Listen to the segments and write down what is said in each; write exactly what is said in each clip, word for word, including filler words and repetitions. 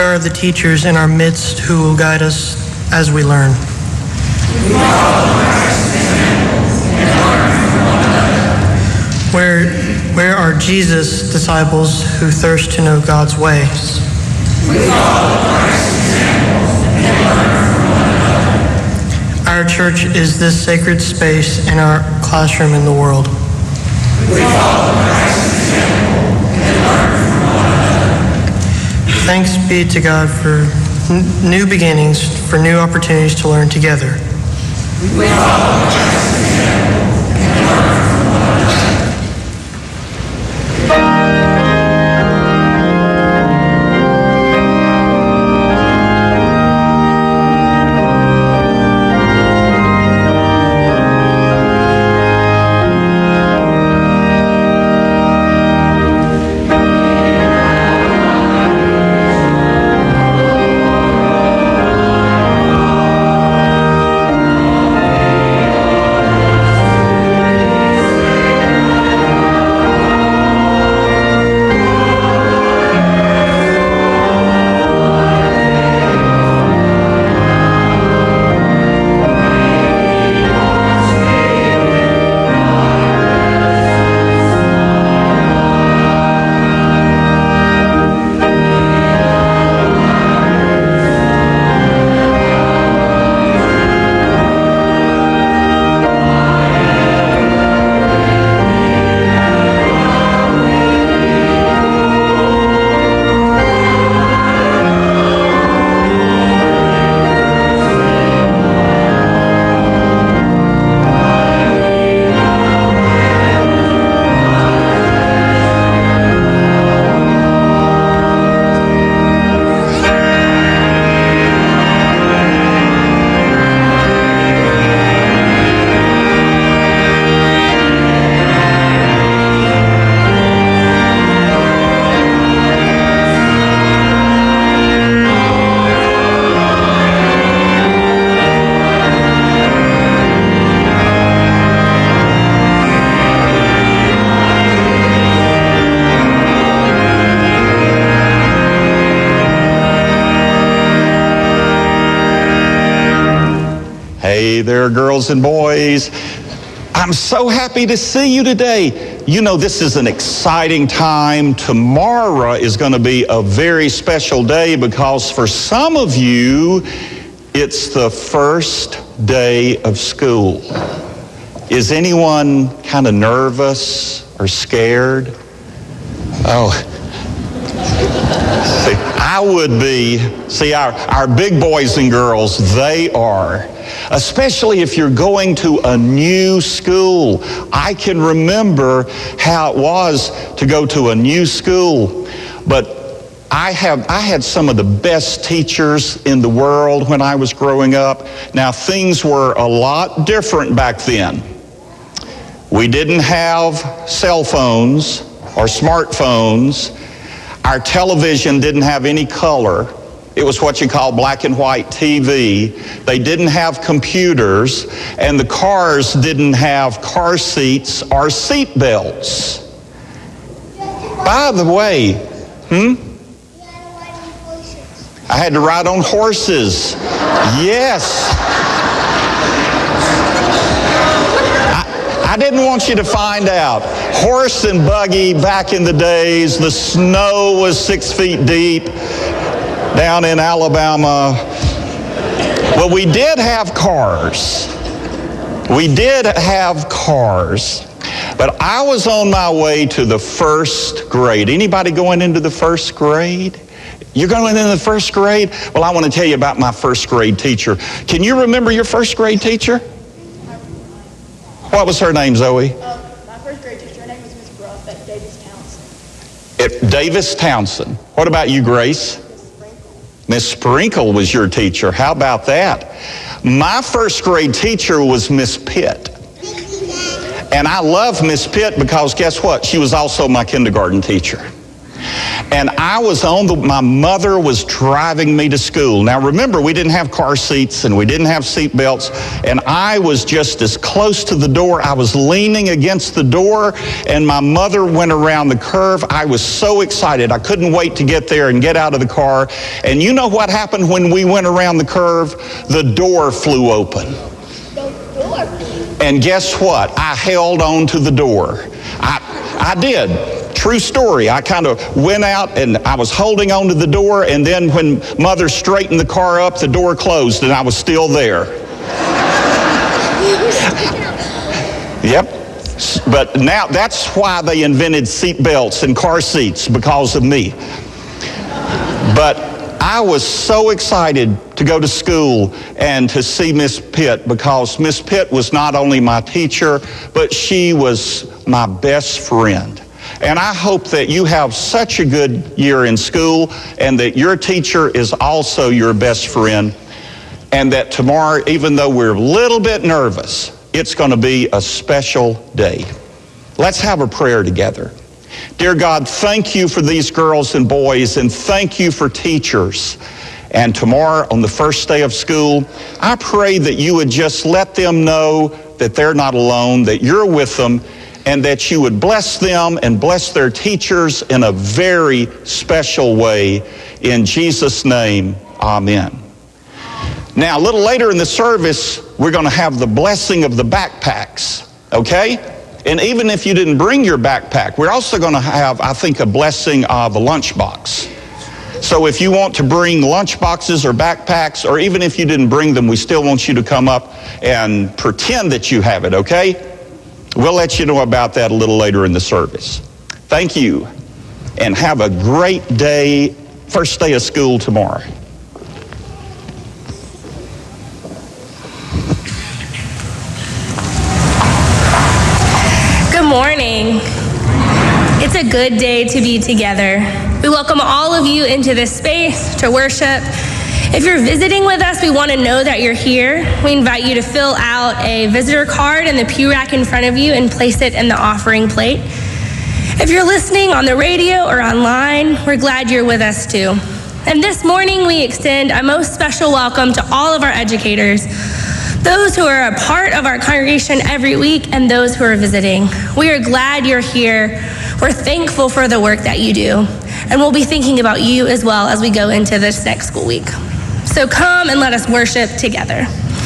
are the teachers in our midst who will guide us as we learn? We follow Christ's examples and learn from one another. Where, where are Jesus' disciples who thirst to know God's ways? We follow Christ's examples and learn from one another. Our church is this sacred space and our classroom in the world. We follow Christ's example and learn from one another. Thanks be to God for n- new beginnings, for new opportunities to learn together. We follow Christ's example and learn from one another. Hey there, girls and boys. I'm so happy to see you today. You know, this is an exciting time. Tomorrow is going to be a very special day because for some of you, it's the first day of school. Is anyone kind of nervous or scared? Oh, see, I would be. See, our, our big boys and girls, they are. Especially if you're going to a new school. I can remember how it was to go to a new school. But I have I had some of the best teachers in the world when I was growing up. Now, things were a lot different back then. We didn't have cell phones or smartphones. Our television didn't have any color. It was what you call black and white T V. They didn't have computers, and the cars didn't have car seats or seat belts. By the way, hmm? I had to ride on horses. Yes. I, I didn't want you to find out. Horse and buggy back in the days, the snow was six feet deep. Down in Alabama. Well, we did have cars. We did have cars. But I was on my way to the first grade. Anybody going into the first grade? You're going into the first grade? Well, I want to tell you about my first grade teacher. Can you remember your first grade teacher? What was her name, Zoe? Uh, my first grade teacher, her name was Miss Bruff at Davis Townsend. At Davis Townsend. What about you, Grace? Miss Sprinkle was your teacher. How about that? My first grade teacher was Miss Pitt. And I love Miss Pitt because guess what? She was also my kindergarten teacher. And I was on the, my mother was driving me to school. Now remember, we didn't have car seats and we didn't have seat belts, and I was just as close to the door. I was leaning against the door, and my mother went around the curve. I was so excited. I couldn't wait to get there and get out of the car. And you know what happened when we went around the curve? The door flew open. And guess what? I held on to the door. I, I did. True story. I kind of went out and I was holding on to the door, and then when Mother straightened the car up, the door closed and I was still there. Yep. But now that's why they invented seat belts and car seats, because of me. But I was so excited to go to school and to see Miss Pitt, because Miss Pitt was not only my teacher, but she was my best friend. And I hope that you have such a good year in school, and that your teacher is also your best friend, and that tomorrow, even though we're a little bit nervous, it's going to be a special day. Let's have a prayer together. Dear God, thank you for these girls and boys, and thank you for teachers. And tomorrow, on the first day of school, I pray that you would just let them know that they're not alone, that you're with them, and that you would bless them and bless their teachers in a very special way. In Jesus' name, amen. Now, a little later in the service, we're going to have the blessing of the backpacks, okay? And even if you didn't bring your backpack, we're also going to have, I think, a blessing of a lunchbox. So if you want to bring lunchboxes or backpacks, or even if you didn't bring them, we still want you to come up and pretend that you have it, okay? We'll let you know about that a little later in the service. Thank you, and have a great day, first day of school tomorrow. Good morning. It's a good day to be together. We welcome all of you into this space to worship. If you're visiting with us, we want to know that you're here. We invite you to fill out a visitor card in the pew rack in front of you and place it in the offering plate. If you're listening on the radio or online, we're glad you're with us too. And this morning, we extend a most special welcome to all of our educators, those who are a part of our congregation every week and those who are visiting. We are glad you're here. We're thankful for the work that you do. And we'll be thinking about you as well as we go into this next school week. So come and let us worship together.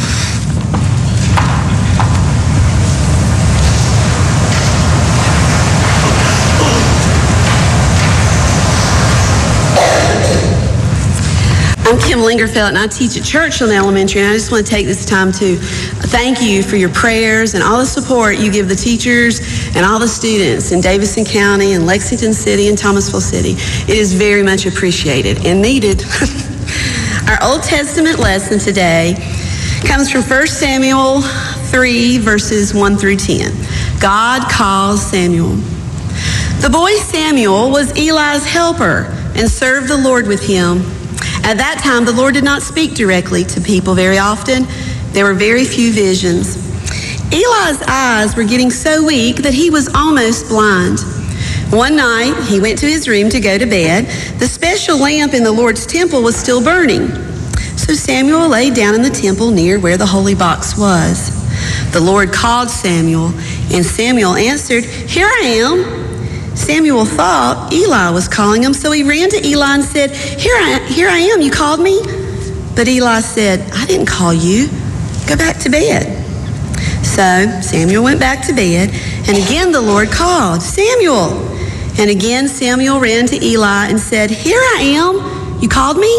I'm Kim Lingerfeld, and I teach at Churchland Elementary, and I just want to take this time to thank you for your prayers and all the support you give the teachers and all the students in Davidson County and Lexington City and Thomasville City. It is very much appreciated and needed. Our Old Testament lesson today comes from First Samuel three, verses one through ten. God calls Samuel. The boy Samuel was Eli's helper and served the Lord with him. At that time, the Lord did not speak directly to people very often. There were very few visions. Eli's eyes were getting so weak that he was almost blind. One night, he went to his room to go to bed. The special lamp in the Lord's temple was still burning. So Samuel lay down in the temple near where the holy box was. The Lord called Samuel, and Samuel answered, "Here I am." Samuel thought Eli was calling him, so he ran to Eli and said, Here I, here I am, you called me? But Eli said, "I didn't call you. Go back to bed." So Samuel went back to bed, and again the Lord called, "Samuel." And again Samuel ran to Eli and said, "Here I am. You called me?"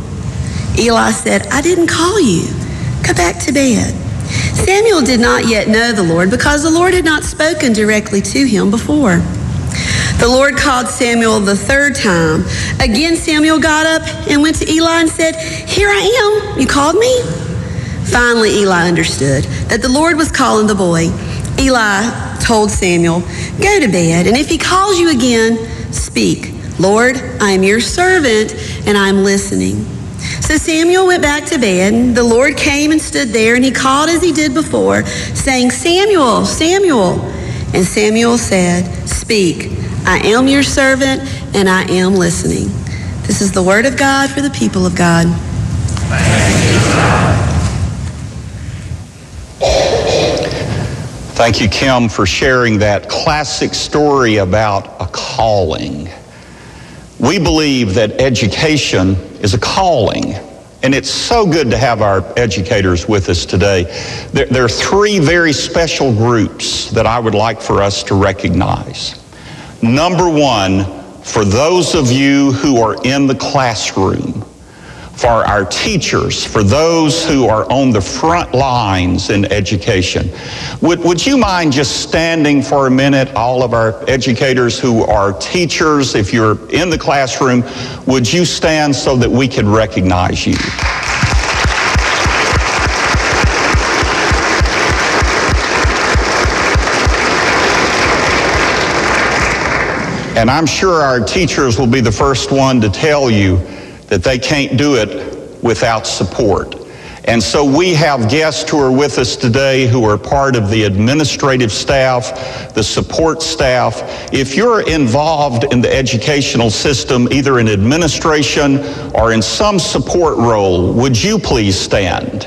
Eli said, "I didn't call you. Go back to bed." Samuel did not yet know the Lord because the Lord had not spoken directly to him before. The Lord called Samuel the third time. Again Samuel got up and went to Eli and said, "Here I am. You called me?" Finally Eli understood that the Lord was calling the boy. Eli told Samuel, "Go to bed, and if he calls you again, speak. Lord, I am your servant, and I am listening." So Samuel went back to bed, and the Lord came and stood there, and he called as he did before, saying, "Samuel, Samuel." And Samuel said, "Speak, I am your servant, and I am listening. This is the word of God for the people of God. Thank you, Kim, for sharing that classic story about a calling. We believe that education is a calling, and it's so good to have our educators with us today. There, there are three very special groups that I would like for us to recognize. Number one, for those of you who are in the classroom, for our teachers, for those who are on the front lines in education. Would, would you mind just standing for a minute, all of our educators who are teachers, if you're in the classroom, would you stand so that we can recognize you? And I'm sure our teachers will be the first one to tell you that they can't do it without support. And so we have guests who are with us today who are part of the administrative staff, the support staff. If you're involved in the educational system, either in administration or in some support role, would you please stand?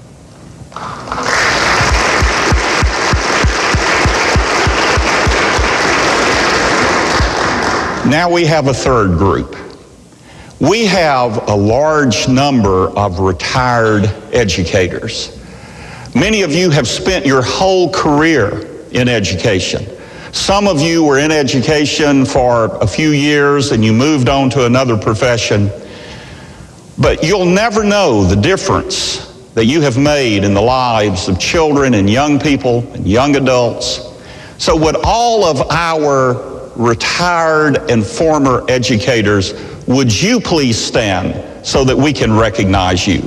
Now we have a third group. We have a large number of retired educators. Many of you have spent your whole career in education. Some of you were in education for a few years and you moved on to another profession. But you'll never know the difference that you have made in the lives of children and young people and young adults. So would all of our retired and former educators, would you please stand so that we can recognize you?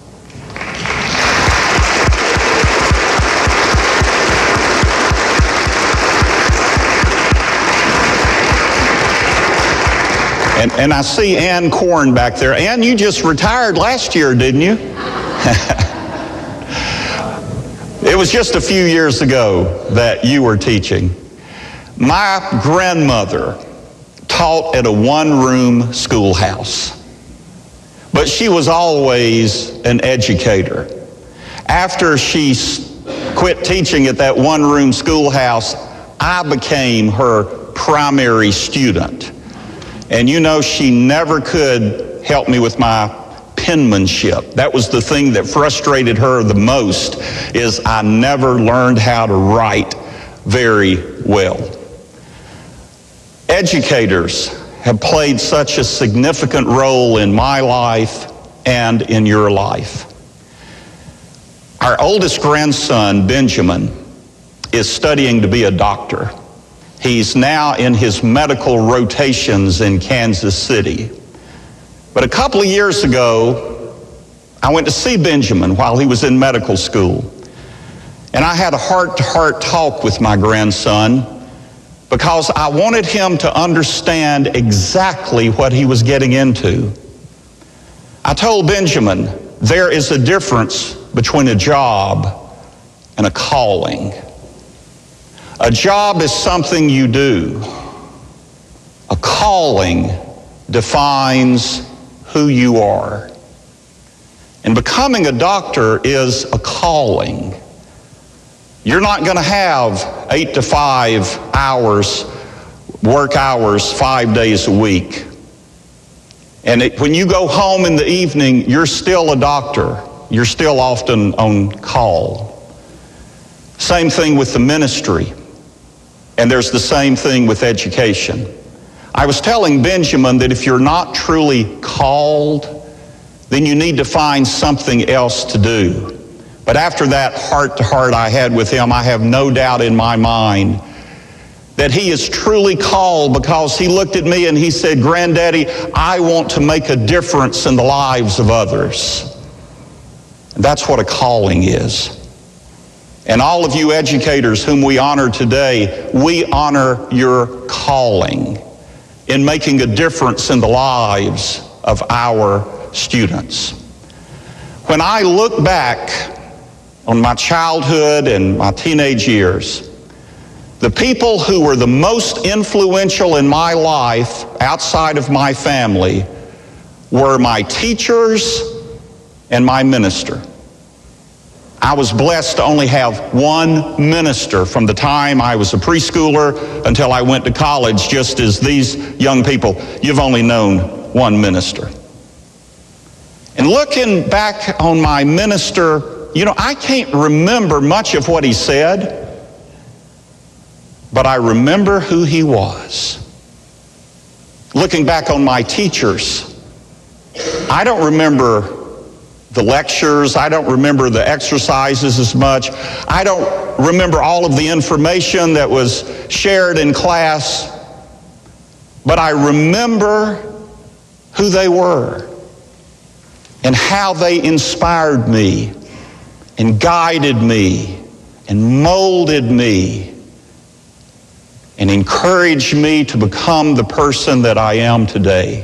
And, and I see Ann Korn back there. Ann, you just retired last year, didn't you? It was just a few years ago that you were teaching. My grandmother taught at a one-room schoolhouse, but she was always an educator. After she quit teaching at that one-room schoolhouse, I became her primary student. And you know, she never could help me with my penmanship. That was the thing that frustrated her the most, is I never learned how to write very well. Educators have played such a significant role in my life and in your life. Our oldest grandson, Benjamin, is studying to be a doctor. He's now in his medical rotations in Kansas City. But a couple of years ago, I went to see Benjamin while he was in medical school. And I had a heart-to-heart talk with my grandson, because I wanted him to understand exactly what he was getting into. I told Benjamin, there is a difference between a job and a calling. A job is something you do. A calling defines who you are. And becoming a doctor is a calling. You're not going to have eight to five hours, work hours, five days a week. And it, when you go home in the evening, you're still a doctor. You're still often on call. Same thing with the ministry. And there's the same thing with education. I was telling Benjamin that if you're not truly called, then you need to find something else to do. But after that heart-to-heart I had with him, I have no doubt in my mind that he is truly called, because he looked at me and he said, "Granddaddy, I want to make a difference in the lives of others." And that's what a calling is. And all of you educators whom we honor today, we honor your calling in making a difference in the lives of our students. When I look back on my childhood and my teenage years, The people who were the most influential in my life outside of my family were my teachers and my minister. I was blessed to only have one minister from the time I was a preschooler until I went to college, just as these young people, you've only known one minister. And looking back on my minister, you know, I can't remember much of what he said, but I remember who he was. Looking back on my teachers, I don't remember the lectures, I don't remember the exercises as much. I don't remember all of the information that was shared in class, but I remember who they were and how they inspired me and guided me and molded me and encouraged me to become the person that I am today.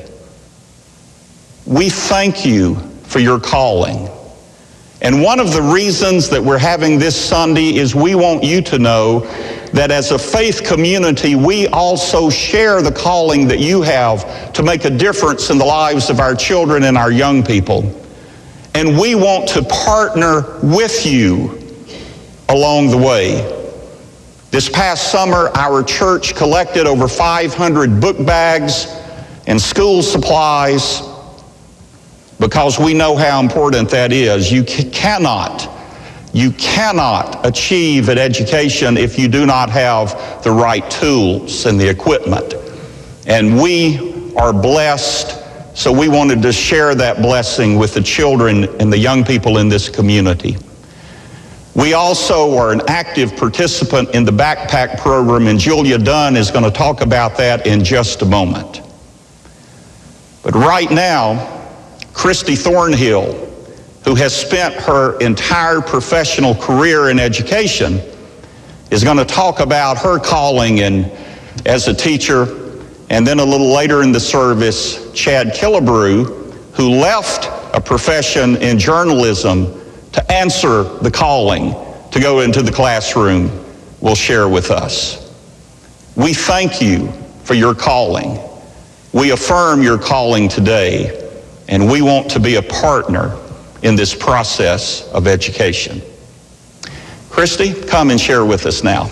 We thank you for your calling. And one of the reasons that we're having this Sunday is we want you to know that as a faith community, we also share the calling that you have to make a difference in the lives of our children and our young people. And we want to partner with you along the way. This past summer, our church collected over five hundred book bags and school supplies, because we know how important that is. You cannot, you cannot achieve an education if you do not have the right tools and the equipment. And we are blessed, so we wanted to share that blessing with the children and the young people in this community. We also are an active participant in the backpack program, and Julia Dunn is going to talk about that in just a moment. But right now, Christy Thornhill, who has spent her entire professional career in education, is going to talk about her calling and as a teacher. And then a little later in the service, Chad Killebrew, who left a profession in journalism to answer the calling to go into the classroom, will share with us. We thank you for your calling. We affirm your calling today. And we want to be a partner in this process of education. Christy, come and share with us now.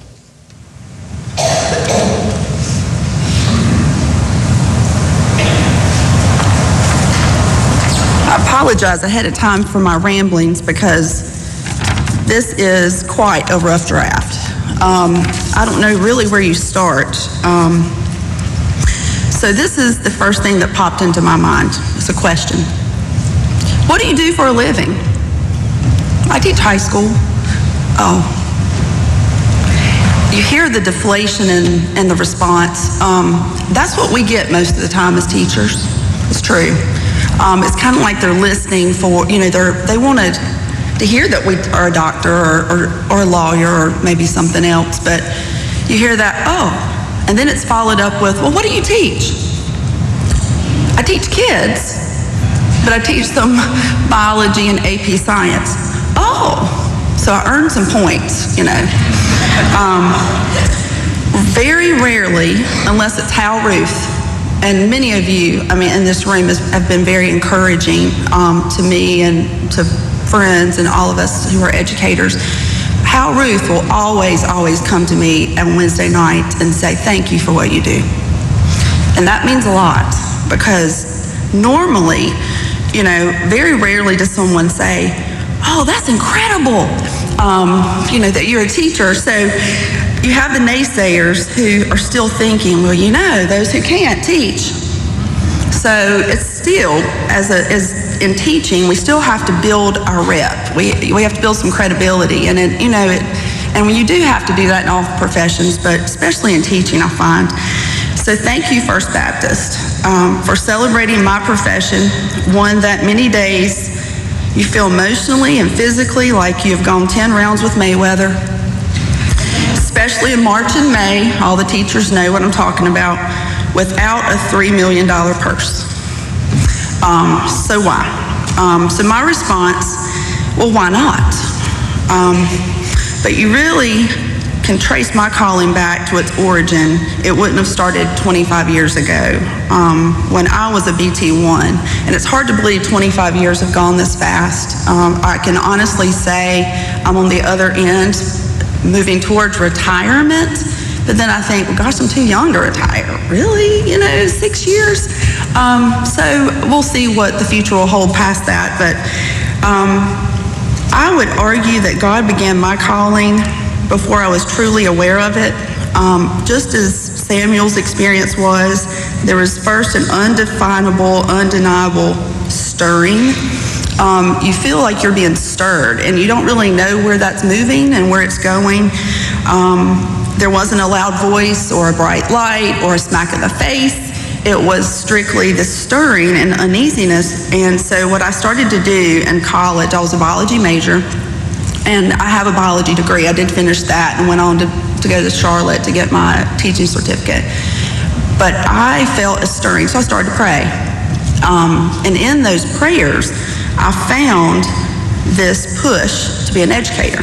I apologize ahead of time for my ramblings because this is quite a rough draft. Um, I don't know really where you start. Um, So this is the first thing that popped into my mind. It's a question. What do you do for a living? I teach high school. Oh. You hear the deflation and, and the response. Um, that's what we get most of the time as teachers. It's true. Um, it's kind of like they're listening for, you know, they're, they wanted to hear that we are a doctor or, or, or a lawyer or maybe something else, but you hear that, oh. And then it's followed up with, well, what do you teach? I teach kids, but I teach them biology and A P science. Oh, so I earned some points, you know. Um, very rarely, unless it's Hal Ruth, and many of you, I mean, in this room has, have been very encouraging um, to me and to friends and all of us who are educators. Hal Ruth will always, always come to me on Wednesday night and say, thank you for what you do. And that means a lot, because normally, you know, very rarely does someone say, oh, that's incredible, um, you know, that you're a teacher. So you have the naysayers who are still thinking, well, you know, those who can't teach. So it's still, as, a, as in teaching, we still have to build our rep. We, we have to build some credibility. And, it, you know, it, and when you do have to do that in all professions, but especially in teaching, I find. So thank you, First Baptist, um, for celebrating my profession, one that many days you feel emotionally and physically like you've gone ten rounds with Mayweather. Especially in March and May, all the teachers know what I'm talking about, without a three million dollars purse. Um, so why? Um, so my response, well, why not? Um, but you really can trace my calling back to its origin, it wouldn't have started twenty-five years ago um, when I was a B T one. And it's hard to believe twenty-five years have gone this fast. Um, I can honestly say I'm on the other end, moving towards retirement. But then I think, well, gosh, I'm too young to retire. Really? You know, six years? Um, so we'll see what the future will hold past that. But um, I would argue that God began my calling before I was truly aware of it. Um, just as Samuel's experience was, there was first an undefinable, undeniable stirring. Um, you feel like you're being stirred, and you don't really know where that's moving and where it's going. Um, there wasn't a loud voice or a bright light or a smack in the face. It was strictly the stirring and uneasiness. And so what I started to do in college, I was a biology major, and I have a biology degree. I did finish that and went on to, to go to Charlotte to get my teaching certificate. But I felt a stirring, so I started to pray. Um, and in those prayers, I found this push to be an educator.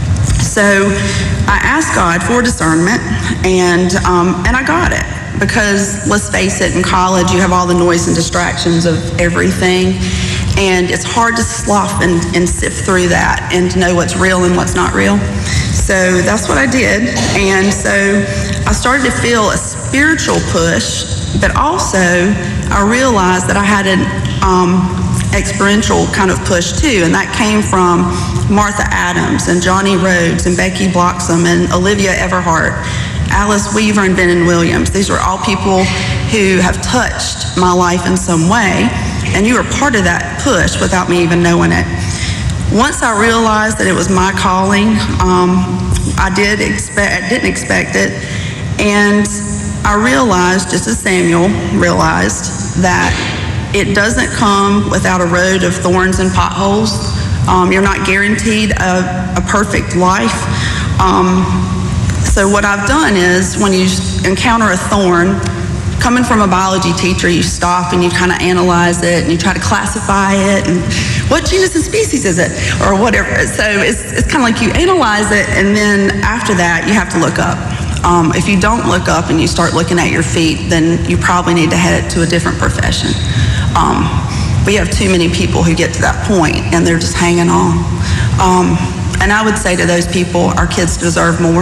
So I asked God for discernment, and um, and I got it. Because let's face it, in college you have all the noise and distractions of everything, and it's hard to slough and, and sift through that and to know what's real and what's not real. So that's what I did. And so I started to feel a spiritual push, but also I realized that I had an um, experiential kind of push too, and that came from Martha Adams and Johnny Rhodes and Becky Bloxam and Olivia Everhart, Alice Weaver and Benin Williams. These are all people who have touched my life in some way, and you were part of that push without me even knowing it. Once I realized that it was my calling, um, I did expect, I didn't expect it, and I realized, just as Samuel realized, that it doesn't come without a road of thorns and potholes. Um, you're not guaranteed a, a perfect life. Um, So what I've done is, when you encounter a thorn, coming from a biology teacher, you stop and you kind of analyze it and you try to classify it and what genus and species is it or whatever. So it's, it's kind of like you analyze it, and then after that you have to look up. Um, if you don't look up and you start looking at your feet, then you probably need to head to a different profession. Um, we have too many people who get to that point and they're just hanging on. Um, and I would say to those people, our kids deserve more.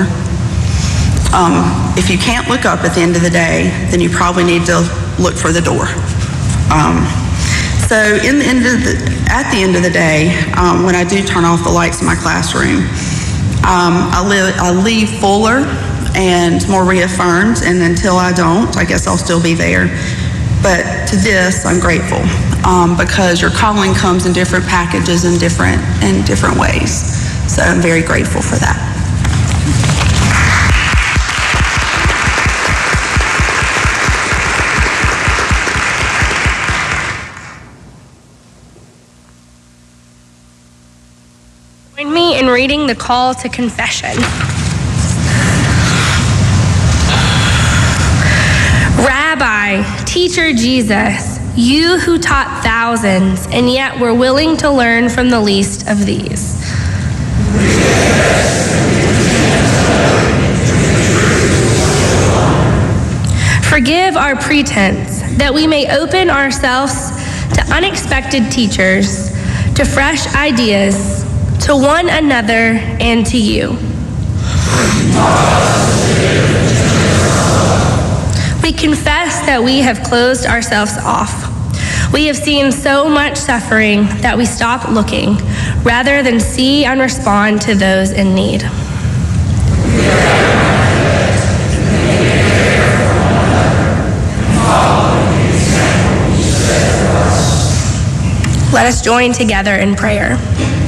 Um, if you can't look up at the end of the day, then you probably need to look for the door. Um, so in the end of the, at the end of the day, um, when I do turn off the lights in my classroom, um, I, live, I leave fuller and more reaffirmed, and until I don't, I guess I'll still be there. But to this, I'm grateful, um, because your calling comes in different packages and different, in different ways. So I'm very grateful for that. Join me in reading the call to confession. Rabbi, Teacher Jesus, you who taught thousands and yet were willing to learn from the least of these. Forgive our pretense, that we may open ourselves to unexpected teachers, to fresh ideas, to one another and to you. We confess that we have closed ourselves off. We have seen so much suffering that we stop looking, rather than see and respond to those in need. Let us join together in prayer.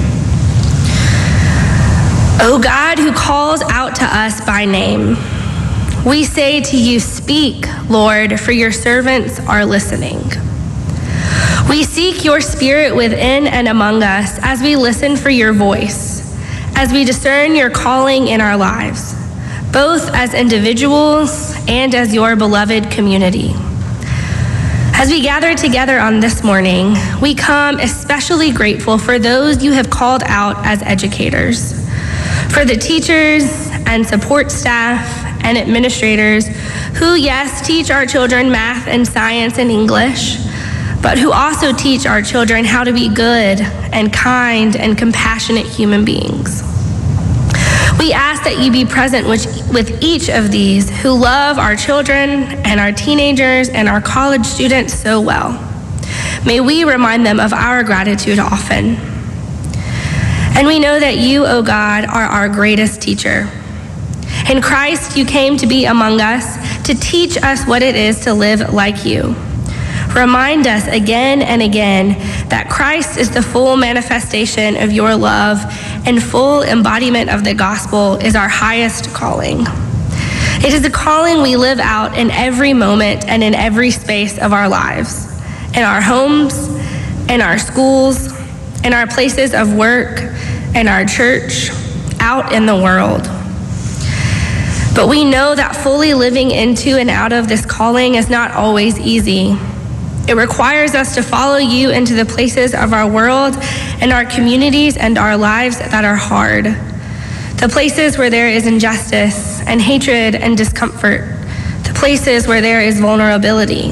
O God, who calls out to us by name, we say to you, speak, Lord, for your servants are listening. We seek your spirit within and among us as we listen for your voice, as we discern your calling in our lives, both as individuals and as your beloved community. As we gather together on this morning, we come especially grateful for those you have called out as educators, For the teachers and support staff and administrators who, yes, teach our children math and science and English, but who also teach our children how to be good and kind and compassionate human beings. We ask that you be present with, with each of these who love our children and our teenagers and our college students so well. May we remind them of our gratitude often. And we know that you, O God, are our greatest teacher. In Christ, you came to be among us to teach us what it is to live like you. Remind us again and again that Christ is the full manifestation of your love, and full embodiment of the gospel is our highest calling. It is a calling we live out in every moment and in every space of our lives, in our homes, in our schools, in our places of work, in our church, out in the world. But we know that fully living into and out of this calling is not always easy. It requires us to follow you into the places of our world and our communities and our lives that are hard. The places where there is injustice and hatred and discomfort. The places where there is vulnerability.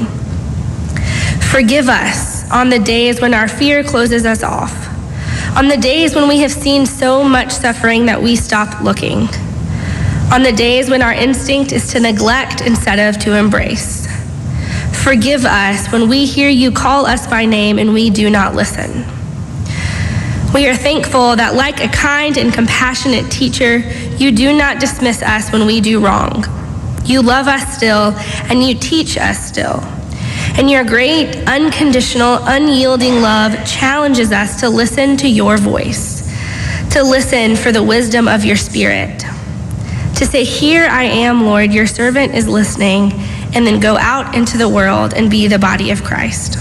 Forgive us on the days when our fear closes us off. On the days when we have seen so much suffering that we stop looking. On the days when our instinct is to neglect instead of to embrace. Forgive us when we hear you call us by name and we do not listen. We are thankful that, like a kind and compassionate teacher, you do not dismiss us when we do wrong. You love us still, and you teach us still. And your great, unconditional, unyielding love challenges us to listen to your voice, to listen for the wisdom of your Spirit, to say, "Here I am, Lord, your servant is listening," and then go out into the world and be the body of Christ.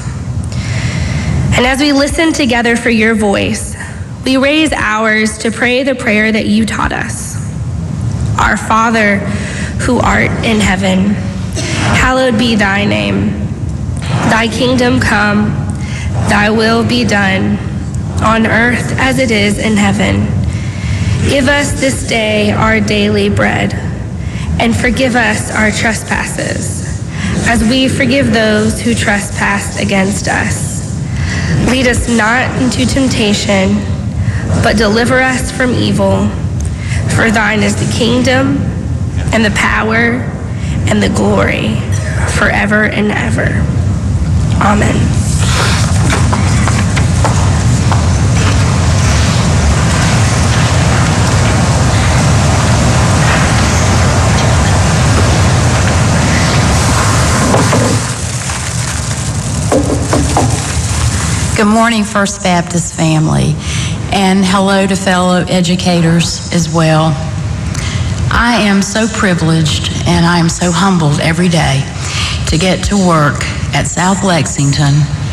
And as we listen together for your voice, we raise ours to pray the prayer that you taught us. Our Father, who art in heaven, hallowed be thy name. Thy kingdom come, thy will be done, on earth as it is in heaven. Give us this day our daily bread, and forgive us our trespasses, as we forgive those who trespass against us. Lead us not into temptation, but deliver us from evil. For thine is the kingdom, and the power, and the glory, forever and ever. Amen. Good morning, First Baptist family, and hello to fellow educators as well. I am so privileged and I am so humbled every day to get to work at South Lexington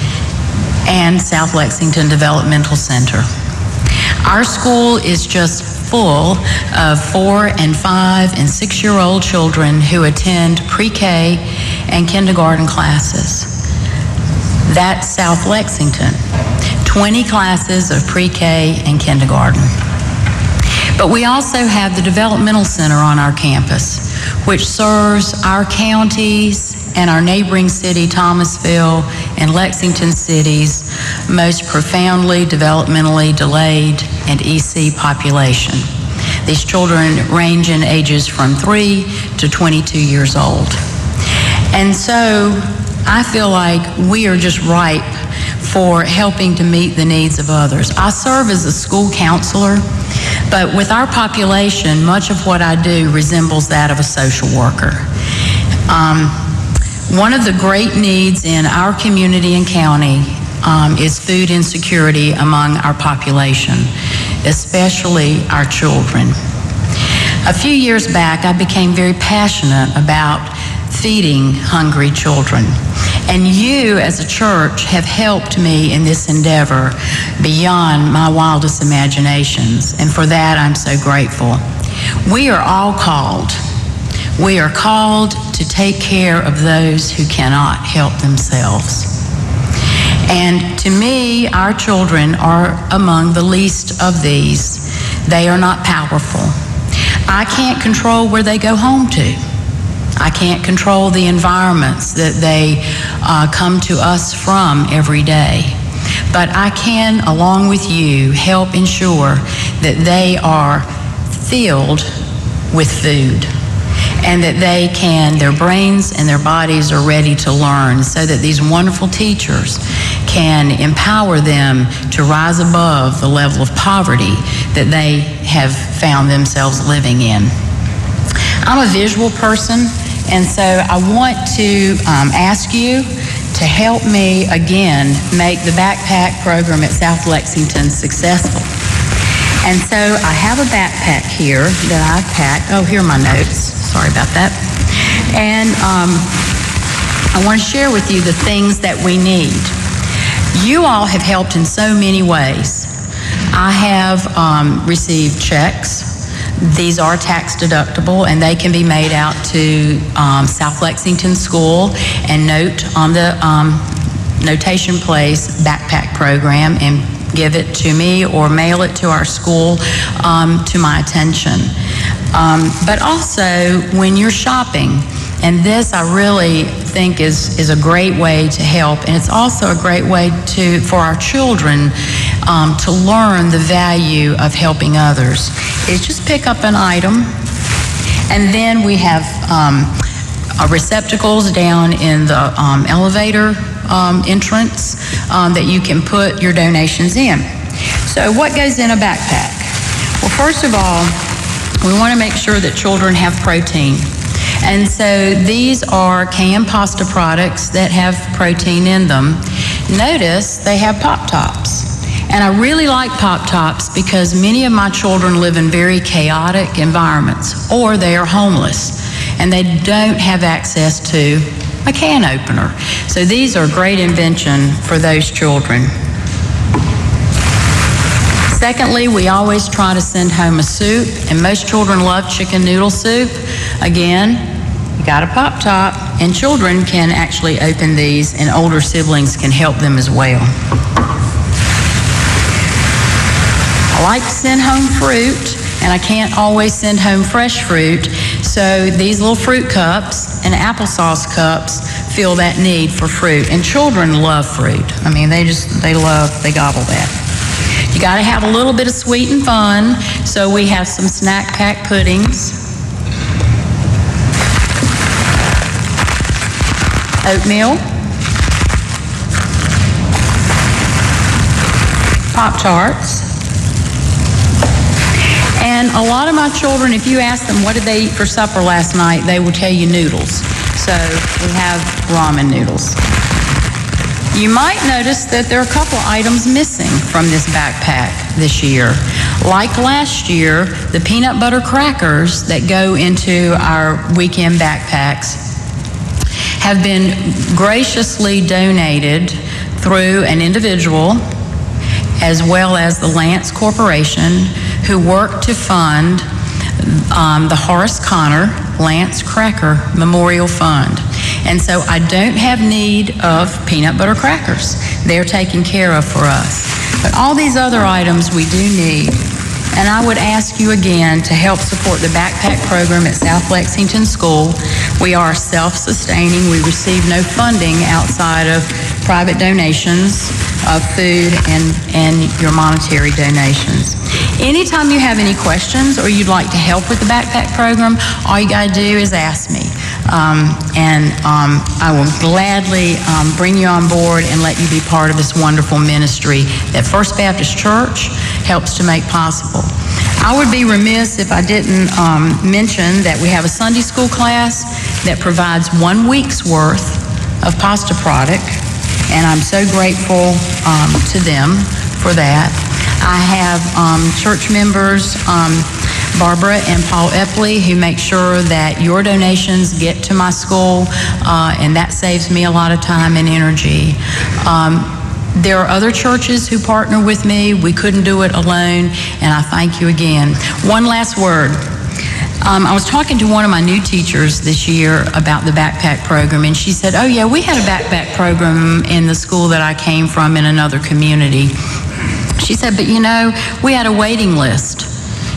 and South Lexington Developmental Center. Our school is just full of four and five and six-year-old children who attend pre-K and kindergarten classes. That's South Lexington, twenty classes of pre-K and kindergarten. But we also have the Developmental Center on our campus, which serves our counties and our neighboring city, Thomasville, and Lexington cities' most profoundly developmentally delayed and E C population. These children range in ages from three to twenty-two years old. And so I feel like we are just ripe for helping to meet the needs of others. I serve as a school counselor, but with our population, much of what I do resembles that of a social worker. Um, one of the great needs in our community and county um, is food insecurity among our population, especially our children. A few years back, I became very passionate about feeding hungry children. And you, as a church, have helped me in this endeavor beyond my wildest imaginations. And for that, I'm so grateful. We are all called. We are called to take care of those who cannot help themselves. And to me, our children are among the least of these. They are not powerful. I can't control where they go home to. I can't control the environments that they uh, come to us from every day. But I can, along with you, help ensure that they are filled with food and that they can, their brains and their bodies are ready to learn, so that these wonderful teachers can empower them to rise above the level of poverty that they have found themselves living in. I'm a visual person, and so I want to um, ask you to help me again make the backpack program at South Lexington successful. And so I have a backpack here that I've packed. Oh, here are my notes. Sorry about that. And um, I want to share with you the things that we need. You all have helped in so many ways. I have um, received checks. These are tax deductible, and they can be made out to um, South Lexington School and note on the um, notation place backpack program and give it to me or mail it to our school um, to my attention. Um, but also when you're shopping, and this I really think is, is a great way to help, and it's also a great way to for our children um, to learn the value of helping others, is just pick up an item, and then we have um, uh, receptacles down in the um, elevator um, entrance um, that you can put your donations in. So what goes in a backpack? Well, first of all, we want to make sure that children have protein. And so these are canned pasta products that have protein in them. Notice they have Pop-Tops. And I really like Pop-Tops because many of my children live in very chaotic environments, or they are homeless, and they don't have access to a can opener. So these are a great invention for those children. Secondly, we always try to send home a soup, and most children love chicken noodle soup. Again, you got a Pop-Top, and children can actually open these, and older siblings can help them as well. I like to send home fruit, and I can't always send home fresh fruit, so these little fruit cups and applesauce cups fill that need for fruit. And children love fruit. I mean, they just, they love, they gobble that. You got to have a little bit of sweet and fun, so we have some snack pack puddings, oatmeal, Pop-Tarts, and a lot of my children, if you ask them what did they eat for supper last night, they will tell you noodles. So we have ramen noodles. You might notice that there are a couple items missing from this backpack this year. Like last year, the peanut butter crackers that go into our weekend backpacks have been graciously donated through an individual as well as the Lance Corporation, who work to fund um, the Horace Connor Lance Cracker Memorial Fund. And so I don't have need of peanut butter crackers. They're taken care of for us. But all these other items we do need. And I would ask you again to help support the backpack program at South Lexington School. We are self-sustaining. We receive no funding outside of private donations of food and, and your monetary donations. Anytime you have any questions or you'd like to help with the backpack program, all you got to do is ask me. Um, and um, I will gladly um, bring you on board and let you be part of this wonderful ministry that First Baptist Church helps to make possible. I would be remiss if I didn't um, mention that we have a Sunday school class that provides one week's worth of pasta product, and I'm so grateful um, to them for that. I have um, church members, um, Barbara and Paul Epley, who make sure that your donations get to my school, uh, and that saves me a lot of time and energy. Um, there are other churches who partner with me. We couldn't do it alone, and I thank you again. One last word. Um, I was talking to one of my new teachers this year about the backpack program, and she said, oh yeah, we had a backpack program in the school that I came from in another community. She said, but you know, we had a waiting list.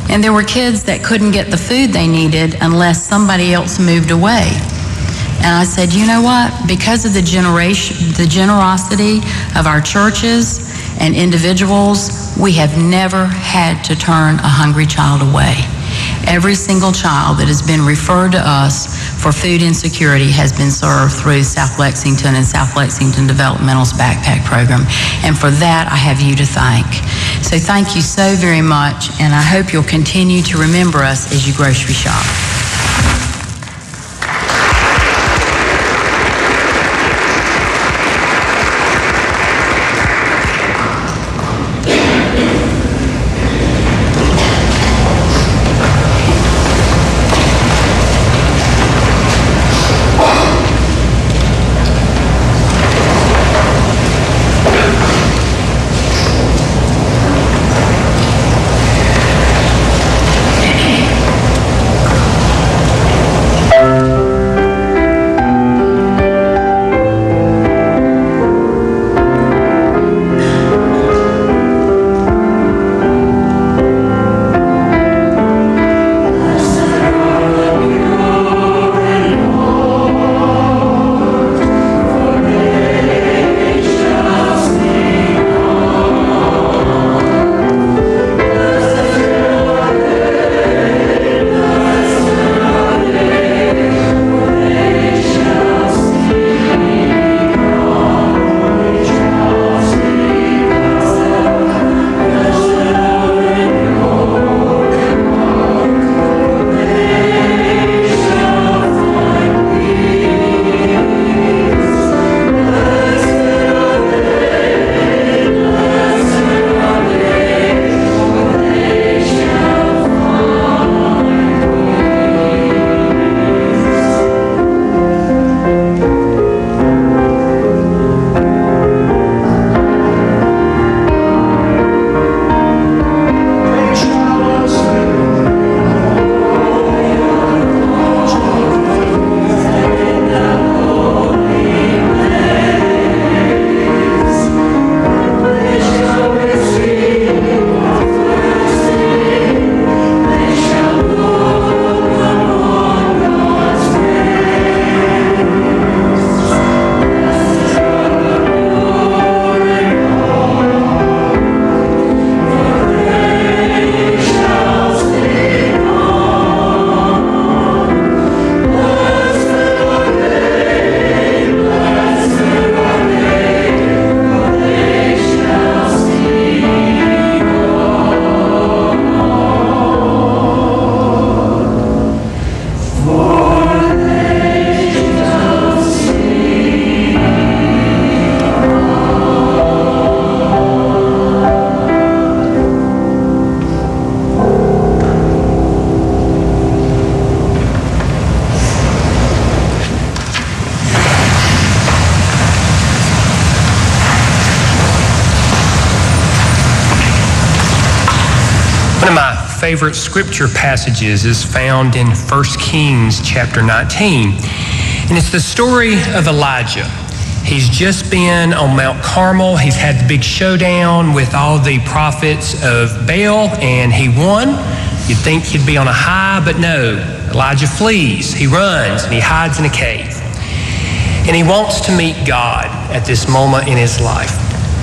And there were kids that couldn't get the food they needed unless somebody else moved away. And I said, you know what? Because of the generation, the generosity of our churches and individuals, we have never had to turn a hungry child away. Every single child that has been referred to us for food insecurity has been served through South Lexington and South Lexington Developmental's Backpack Program. And for that, I have you to thank. So thank you so very much, and I hope you'll continue to remember us as you grocery shop. Favorite scripture passages is found in First Kings chapter nineteen. And it's the story of Elijah. He's just been on Mount Carmel. He's had the big showdown with all the prophets of Baal, and he won. You'd think he'd be on a high, but no. Elijah flees. He runs, and he hides in a cave. And he wants to meet God at this moment in his life.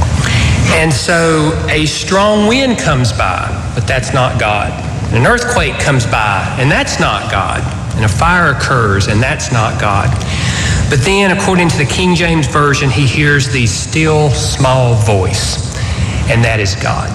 And so a strong wind comes by, but that's not God. And an earthquake comes by, and that's not God. And a fire occurs, and that's not God. But then, according to the King James Version, he hears the still small voice, and that is God.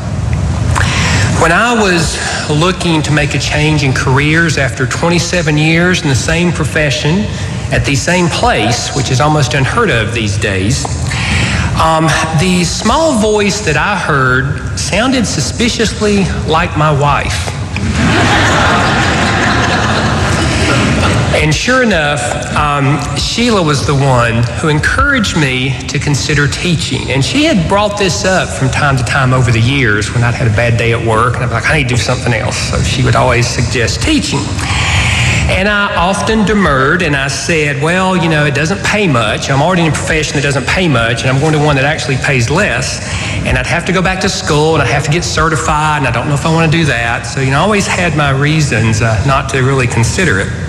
When I was looking to make a change in careers after twenty-seven years in the same profession at the same place, which is almost unheard of these days, Um, the small voice that I heard sounded suspiciously like my wife. And sure enough, um, Sheila was the one who encouraged me to consider teaching. And she had brought this up from time to time over the years when I'd had a bad day at work. And I'd be like, I need to do something else. So she would always suggest teaching. And I often demurred and I said, well, you know, it doesn't pay much. I'm already in a profession that doesn't pay much, and I'm going to one that actually pays less. And I'd have to go back to school, and I'd have to get certified, and I don't know if I want to do that. So, you know, I always had my reasons uh, not to really consider it.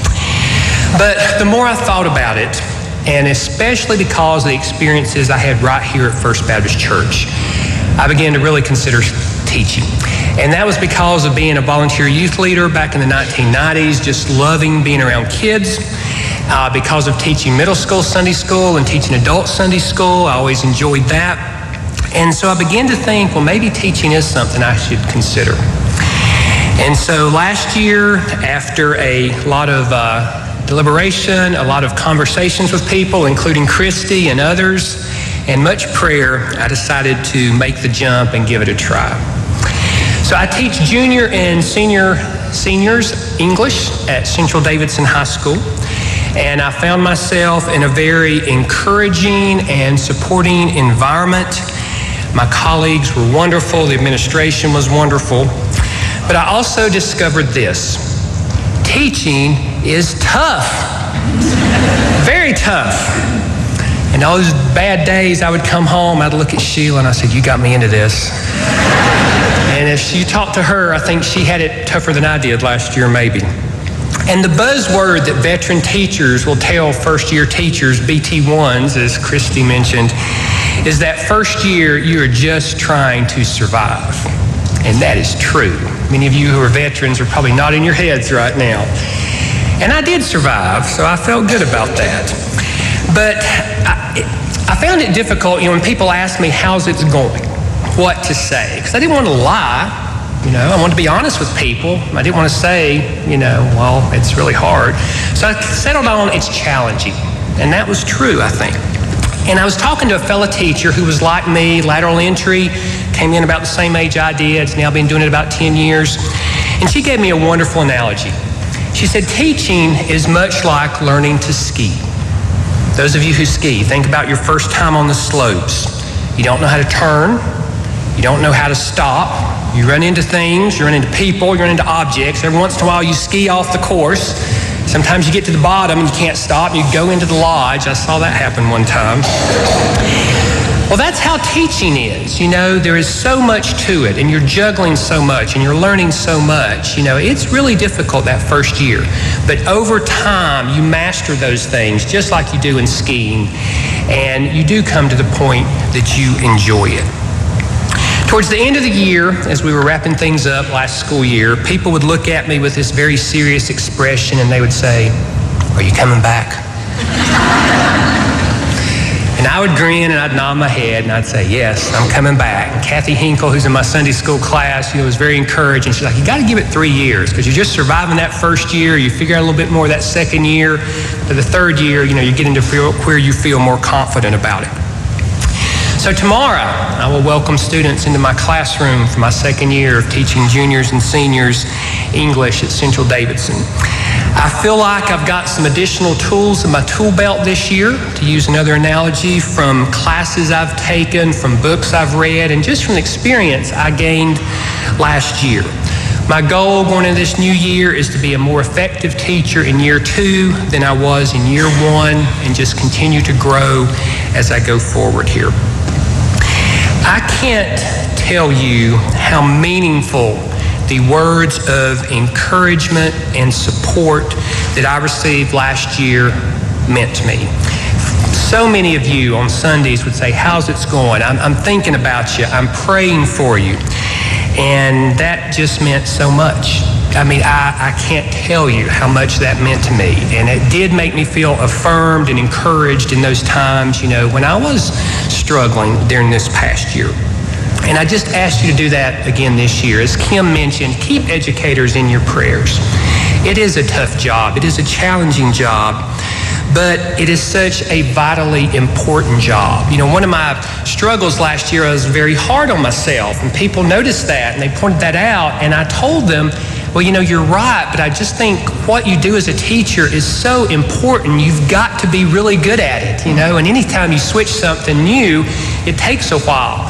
But the more I thought about it, and especially because of the experiences I had right here at First Baptist Church, I began to really consider teaching. And that was because of being a volunteer youth leader back in the nineteen nineties, just loving being around kids. Uh, because of teaching middle school Sunday school and teaching adult Sunday school, I always enjoyed that. And so I began to think, well, maybe teaching is something I should consider. And so last year, after a lot of uh, deliberation, a lot of conversations with people, including Christy and others, and much prayer, I decided to make the jump and give it a try. So I teach junior and senior seniors English at Central Davidson High School, and I found myself in a very encouraging and supporting environment. My colleagues were wonderful, the administration was wonderful, but I also discovered this: teaching is tough, very tough. And all those bad days, I would come home, I'd look at Sheila and I said, you got me into this. And if you talk to her, I think she had it tougher than I did last year, maybe. And the buzzword that veteran teachers will tell first-year teachers, B T ones, as Christy mentioned, is that first year you are just trying to survive. And that is true. Many of you who are veterans are probably nodding your heads right now. And I did survive, so I felt good about that. But I, I found it difficult, you know, when people ask me, how's it going? What to say? Because I didn't want to lie, you know, I wanted to be honest with people. I didn't want to say, you know, well, it's really hard. So I settled on it's challenging. And that was true, I think. And I was talking to a fellow teacher who was like me, lateral entry, came in about the same age I did, has now been doing it about ten years. And she gave me a wonderful analogy. She said, teaching is much like learning to ski. Those of you who ski, think about your first time on the slopes. You don't know how to turn. You don't know how to stop. You run into things, you run into people, you run into objects. Every once in a while you ski off the course. Sometimes you get to the bottom and you can't stop. You go into the lodge. I saw that happen one time. Well, that's how teaching is. You know, there is so much to it, and you're juggling so much, and you're learning so much. You know, it's really difficult that first year. But over time, you master those things just like you do in skiing, and you do come to the point that you enjoy it. Towards the end of the year, as we were wrapping things up last school year, people would look at me with this very serious expression, and they would say, "Are you coming back?" And I would grin and I'd nod my head and I'd say, yes, I'm coming back. And Kathy Hinkle, who's in my Sunday school class, you know, was very encouraging. She's like, you got to give it three years because you're just surviving that first year. You figure out a little bit more that second year. But the third year, you know, you get into where you feel more confident about it. So tomorrow, I will welcome students into my classroom for my second year of teaching juniors and seniors English at Central Davidson. I feel like I've got some additional tools in my tool belt this year, to use another analogy, from classes I've taken, from books I've read, and just from the experience I gained last year. My goal going into this new year is to be a more effective teacher in year two than I was in year one, and just continue to grow as I go forward here. I can't tell you how meaningful the words of encouragement and support that I received last year meant to me. So many of you on Sundays would say, how's it going? I'm, I'm thinking about you. I'm praying for you. And that just meant so much. I mean, I, I can't tell you how much that meant to me. And it did make me feel affirmed and encouraged in those times, you know, when I was struggling during this past year. And I just asked you to do that again this year. As Kim mentioned, keep educators in your prayers. It is a tough job. It is a challenging job, but it is such a vitally important job. You know, one of my struggles last year, I was very hard on myself, and people noticed that, and they pointed that out, and I told them, well, you know, you're right, but I just think what you do as a teacher is so important. You've got to be really good at it, you know, and anytime you switch something new, it takes a while.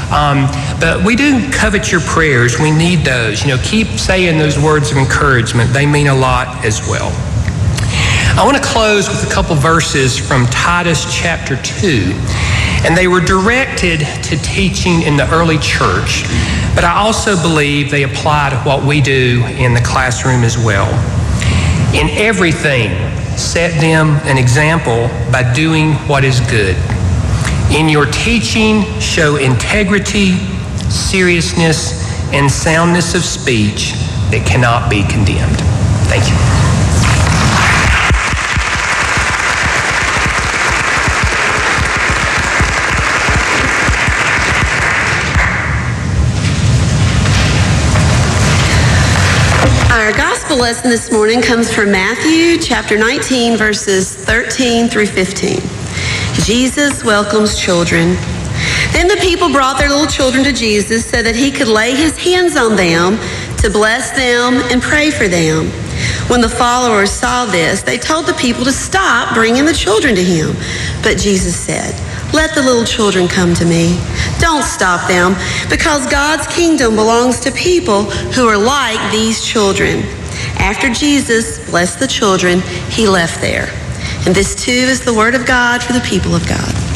Um, but we do covet your prayers. We need those. You know, keep saying those words of encouragement. They mean a lot as well. I want to close with a couple verses from Titus chapter two. And they were directed to teaching in the early church, but I also believe they apply to what we do in the classroom as well. In everything, set them an example by doing what is good. In your teaching, show integrity, seriousness, and soundness of speech that cannot be condemned. Thank you. Our gospel lesson this morning comes from Matthew chapter nineteen, verses thirteen through fifteen. Jesus welcomes children. Then the people brought their little children to Jesus so that he could lay his hands on them to bless them and pray for them. When the followers saw this, they told the people to stop bringing the children to him. But Jesus said, "Let the little children come to me. Don't stop them, because God's kingdom belongs to people who are like these children." After Jesus blessed the children, he left there. And this too is the word of God for the people of God.